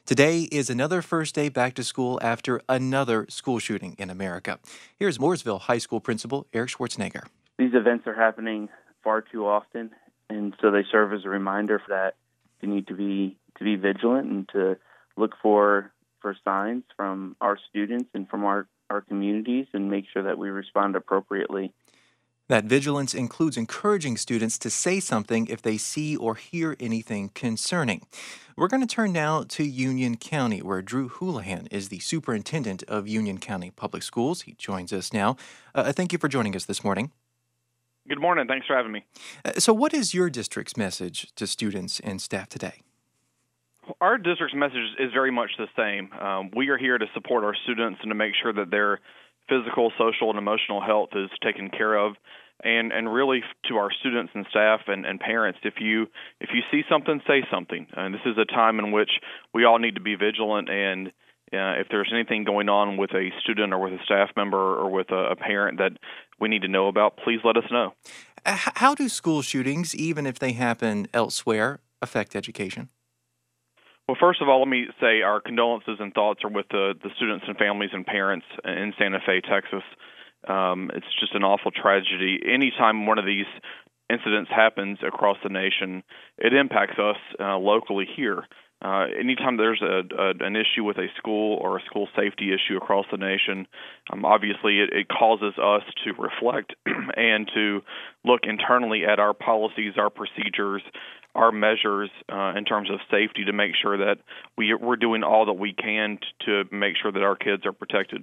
Today is another first day back to school after another school shooting in America. Here's Mooresville High School Principal Eric Schwarzenegger. These events are happening far too often, and so they serve as a reminder that you need to be vigilant and to look for signs from our students and from our communities and make sure that we respond appropriately. That vigilance includes encouraging students to say something if they see or hear anything concerning. We're going to turn now to Union County, where Drew Houlihan is the superintendent of Union County Public Schools. He joins us now. Thank you for joining us this morning. Good morning. Thanks for having me. So what is your district's message to students and staff today? Our district's message is very much the same. We are here to support our students and to make sure that their physical, social, and emotional health is taken care of. And really to our students and staff and parents, if you see something, say something. And this is a time in which we all need to be vigilant, and if there's anything going on with a student or with a staff member or with a parent that we need to know about, please let us know. How do school shootings, even if they happen elsewhere, affect education? Well, first of all, let me say our condolences and thoughts are with the students and families and parents in Santa Fe, Texas. It's just an awful tragedy. Anytime one of these incidents happens across the nation, it impacts us locally here. Anytime there's an issue with a school or a school safety issue across the nation, obviously it causes us to reflect and to look internally at our policies, our procedures, our measures in terms of safety to make sure that we're doing all that we can to make sure that our kids are protected.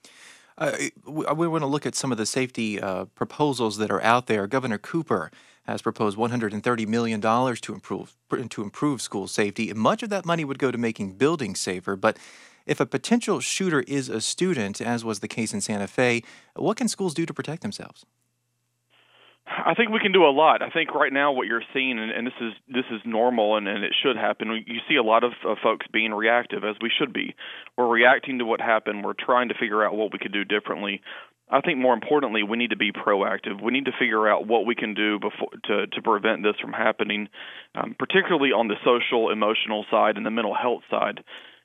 We want to look at some of the safety proposals that are out there. Governor Cooper has proposed $130 million to improve school safety. Much of that money would go to making buildings safer. But if a potential shooter is a student, as was the case in Santa Fe, what can schools do to protect themselves? I think we can do a lot. I think right now what you're seeing, and this is normal, and it should happen. You see a lot of folks being reactive, as we should be. We're reacting to what happened. We're trying to figure out what we could do differently. I think more importantly, we need to be proactive. We need to figure out what we can do to prevent this from happening, particularly on the social, emotional side and the mental health side.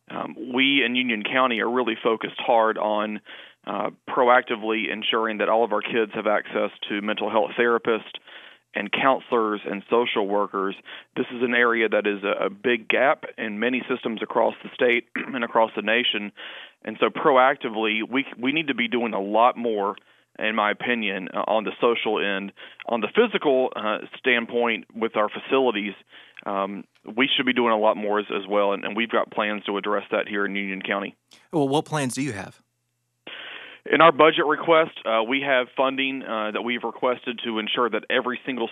We in Union County are really focused hard on proactively ensuring that all of our kids have access to mental health therapists and counselors and social workers. This is an area that is a big gap in many systems across the state and across the nation. And so proactively, we need to be doing a lot more, in my opinion, on the social end. On the physical standpoint with our facilities, we should be doing a lot more as well, and we've got plans to address that here in Union County. Well, what plans do you have? In our budget request, we have funding that we've requested to ensure that every single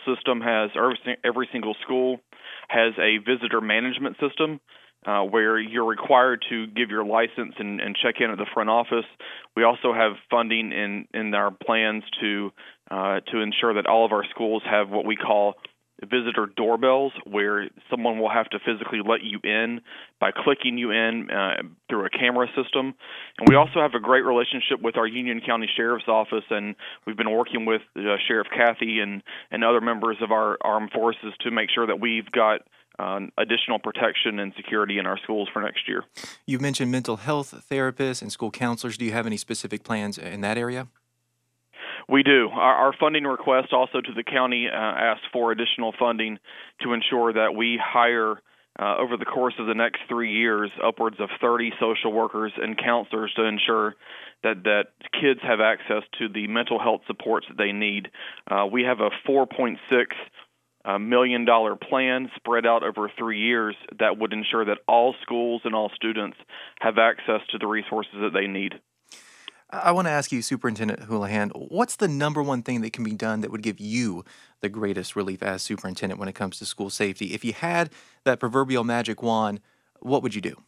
every single school has a visitor management system where you're required to give your license and check in at the front office. We also have funding in our plans to ensure that all of our schools have what we call visitor doorbells, where someone will have to physically let you in by clicking you in through a camera system. And we also have a great relationship with our Union County Sheriff's Office, and we've been working with Sheriff Cathy and other members of our armed forces to make sure that we've got additional protection and security in our schools for next year. You mentioned mental health therapists and school counselors. Do you have any specific plans in that area? We do. Our funding request also to the county asks for additional funding to ensure that we hire over the course of the next 3 years upwards of 30 social workers and counselors to ensure that kids have access to the mental health supports that they need. We have a $4.6 million plan spread out over 3 years that would ensure that all schools and all students have access to the resources that they need. I want to ask you, Superintendent Houlihan, what's the number one thing that can be done that would give you the greatest relief as superintendent when it comes to school safety? If you had that proverbial magic wand, what would you do?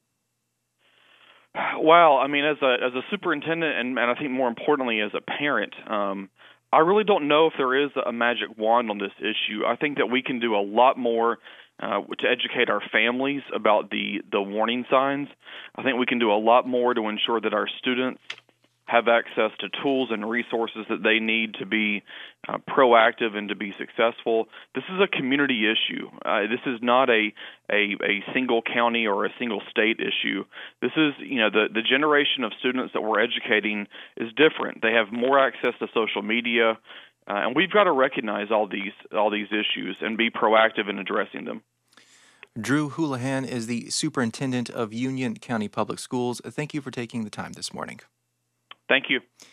Well, I mean, as a superintendent and I think more importantly as a parent, I really don't know if there is a magic wand on this issue. I think that we can do a lot more to educate our families about the warning signs. I think we can do a lot more to ensure that our students have access to tools and resources that they need to be proactive and to be successful. This is a community issue. This is not a single county or a single state issue. This is, the generation of students that we're educating is different. They have more access to social media, and we've got to recognize all these issues and be proactive in addressing them. Drew Houlihan is the superintendent of Union County Public Schools. Thank you for taking the time this morning. Thank you.